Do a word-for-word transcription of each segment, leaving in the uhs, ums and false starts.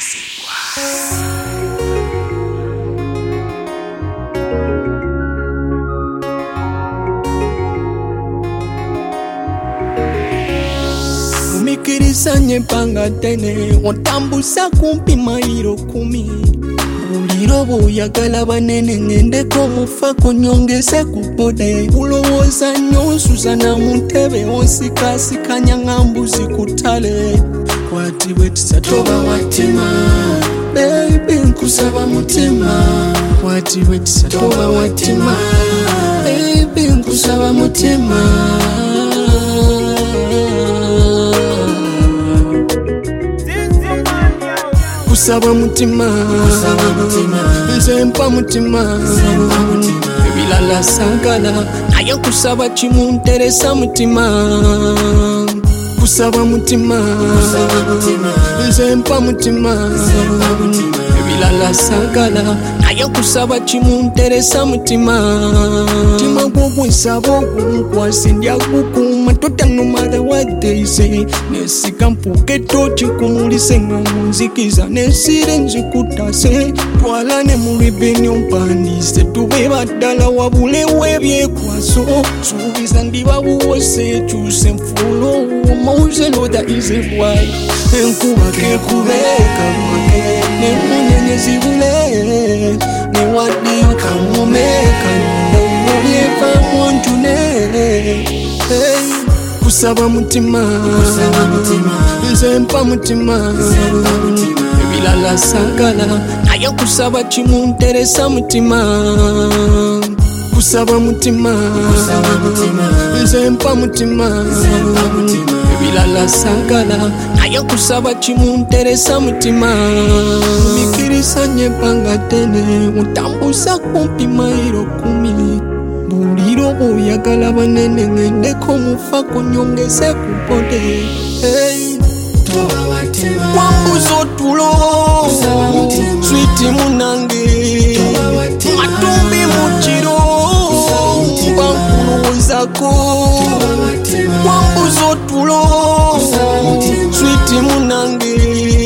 Umikirisanye panga tene otambusa kumpi mairo kumi Uliro buyagala banene ngendeko mufa kunyongese kupode Ulowoza nyosuza na mutebe onsikasikanya ngambuzi kutale Kwati wetisa toba watima Baby nkusaba mutima Kwati wetisa toba watima Baby nkusaba mutima Kusaba mutima Nzempa mutima Bilala sagala Ayo kusaba chimu nteresa mutima Kusaba mutima Nzempa mutima Bilala sagala Ayo kusaba chimu nteresa mutima Tima gugu nsabo gugu Sindia gugu Matota no matter what they say Nesika mpuke tochi kumulise ngamunzikiza Nesire nzikutase Twalane mulibeni umpandise Tuwe badala wabule webye kwaso Subiza ndiba uwose chuse mfulo Mauze loda ize bwai Nkuba ke kubeka mwake Nemunye zibule Ne wadi ukamumeka Yepa mwantune Hey Kusaba mutima Nzempa mutima Bilala sagala Ayo kusaba chimu nteresa mutima Kusaba mutima Nzempa mutima Bilala sagala Ayo kusaba chimu nteresa mutima Umikirisanye panga tene Utambusa kumpi mairo kumi Buliro buyagala banene ngendeko mufa kunyongese kupode Hey Toba watima Wambuzo tulo Switi munange Matumbi muchiro Bankulu zako Wambuzo tulo Switi munange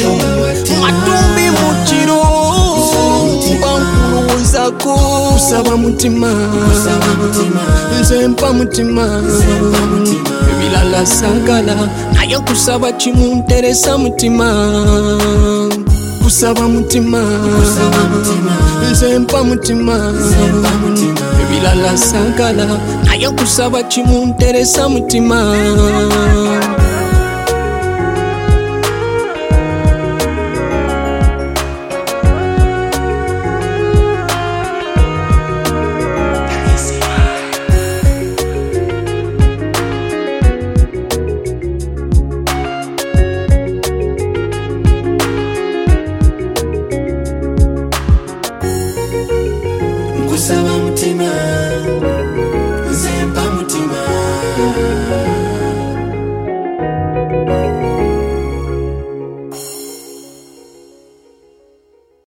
Matumbi muchiro Bankulu zako Kusaba mutima Nzempa mutima Bilala sagala Ayo kusaba chimu nteresa mutima Kusaba mutima Nzempa mutima Bilala sagala Ayo kusaba chimu nteresa mutima Kusaba